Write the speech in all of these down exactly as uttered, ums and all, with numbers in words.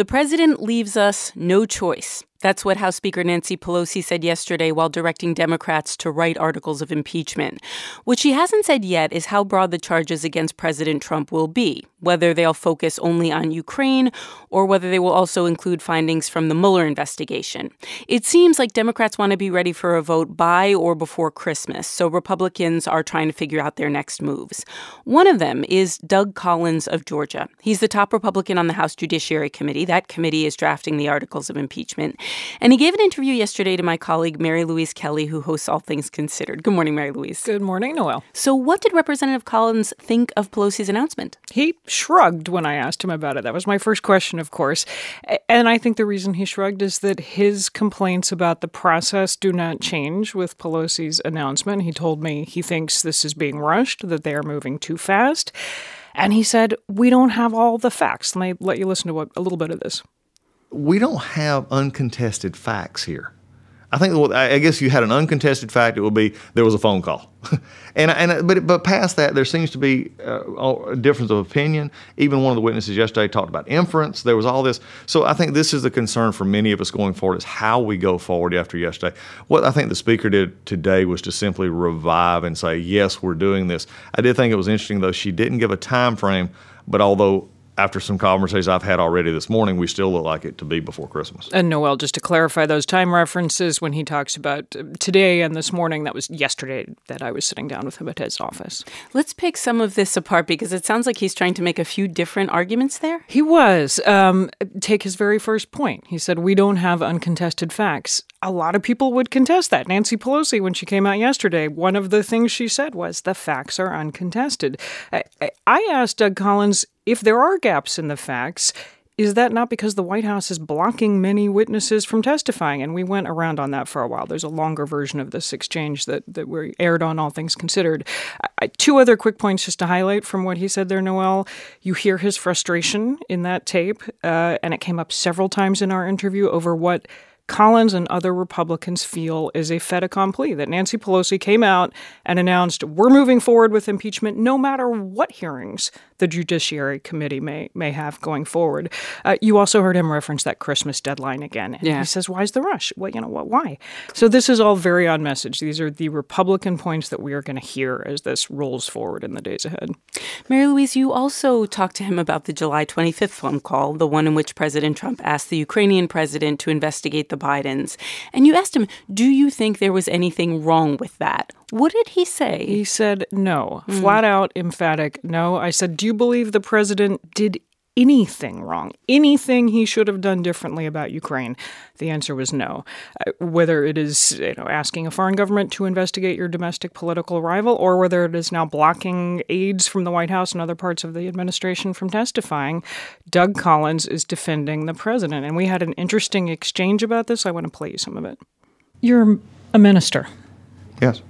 The president leaves us no choice. That's what House Speaker Nancy Pelosi said yesterday while directing Democrats to write articles of impeachment. What she hasn't said yet is how broad the charges against President Trump will be, whether they'll focus only on Ukraine or whether they will also include findings from the Mueller investigation. It seems like Democrats want to be ready for a vote by or before Christmas, so Republicans are trying to figure out their next moves. One of them is Doug Collins of Georgia. He's the top Republican on the House Judiciary Committee. That committee is drafting the articles of impeachment. And he gave an interview yesterday to my colleague Mary Louise Kelly, who hosts All Things Considered. Good morning, Mary Louise. Good morning, Noelle. So what did Representative Collins think of Pelosi's announcement? He shrugged when I asked him about it. That was my first question, of course. And I think the reason he shrugged is that his complaints about the process do not change with Pelosi's announcement. He told me he thinks this is being rushed, that they are moving too fast. And he said, we don't have all the facts. Let me let you listen to what, a little bit of this. We don't have uncontested facts here. I think, well, I guess you had an uncontested fact, it would be there was a phone call. and and but but past that, there seems to be uh, a difference of opinion. Even one of the witnesses yesterday talked about inference. There was all this. So I think this is the concern for many of us going forward is how we go forward after yesterday. What I think the speaker did today was to simply revive and say, yes, we're doing this. I did think it was interesting, though, she didn't give a time frame, but although after some conversations I've had already this morning, we still look like it to be before Christmas. And Noelle, just to clarify those time references, when he talks about today and this morning, that was yesterday that I was sitting down with him at his office. Let's pick some of this apart because it sounds like he's trying to make a few different arguments there. He was. Um, take his very first point. He said, we don't have uncontested facts. A lot of people would contest that. Nancy Pelosi, when she came out yesterday, one of the things she said was the facts are uncontested. I, I asked Doug Collins, if there are gaps in the facts, is that not because the White House is blocking many witnesses from testifying? And we went around on that for a while. There's a longer version of this exchange that, that we aired on All Things Considered. I, two other quick points just to highlight from what he said there, Noelle. You hear his frustration in that tape, uh, and it came up several times in our interview over what Collins and other Republicans feel is a fait accompli, that Nancy Pelosi came out and announced, we're moving forward with impeachment no matter what hearings the Judiciary Committee may may have going forward. Uh, you also heard him reference that Christmas deadline again. And yeah. He says, why's the rush? Well, you know what? Why? So this is all very on message. These are the Republican points that we are going to hear as this rolls forward in the days ahead. Mary Louise, you also talked to him about the July twenty-fifth phone call, the one in which President Trump asked the Ukrainian president to investigate the Bidens. And you asked him, do you think there was anything wrong with that? What did he say? He said no. Mm. Flat out, emphatic no. I said, do you believe the president did anything wrong? Anything he should have done differently about Ukraine? The answer was no. Uh, whether it is, you know, asking a foreign government to investigate your domestic political rival, or whether it is now blocking aides from the White House and other parts of the administration from testifying, Doug Collins is defending the president. And we had an interesting exchange about this. I want to play you some of it. You're a minister. Yes.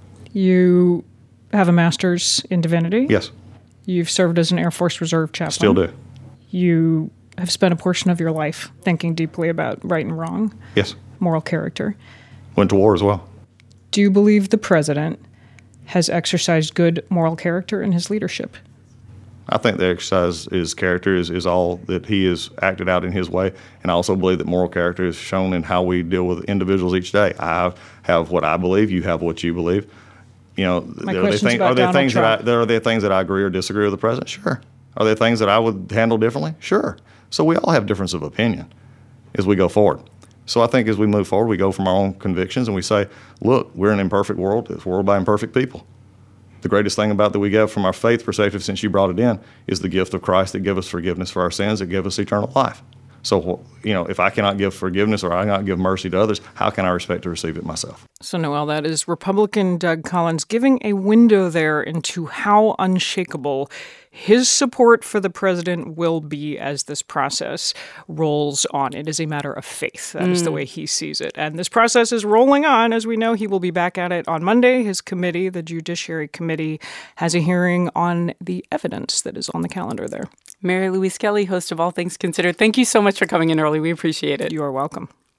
You have a master's in divinity. Yes. You've served as an Air Force Reserve chaplain. Still do. You have spent a portion of your life thinking deeply about right and wrong. Yes. Moral character. Went to war as well. Do you believe the president has exercised good moral character in his leadership? I think the exercise his character is, is all that he has acted out in his way. And I also believe that moral character is shown in how we deal with individuals each day. I have what I believe. You have what you believe. You know, My are there, question's thing, about are there Donald things Trump. that I, there are there things that I agree or disagree with the president? Sure. Are there things that I would handle differently? Sure. So we all have difference of opinion as we go forward. So I think as we move forward, we go from our own convictions and we say, look, we're an imperfect world. It's a world by imperfect people. The greatest thing about that we get from our faith perspective since you brought it in is the gift of Christ that gives us forgiveness for our sins, that gives us eternal life. So, you know, if I cannot give forgiveness or I cannot give mercy to others, how can I expect to receive it myself? So, Noelle, that is Republican Doug Collins giving a window there into how unshakable his support for the president will be as this process rolls on. It is a matter of faith. That mm. is the way he sees it. And this process is rolling on. As we know, he will be back at it on Monday. His committee, the Judiciary Committee, has a hearing on the evidence that is on the calendar there. Mary Louise Kelly, host of All Things Considered. Thank you so much for coming in early. We appreciate it. You are welcome.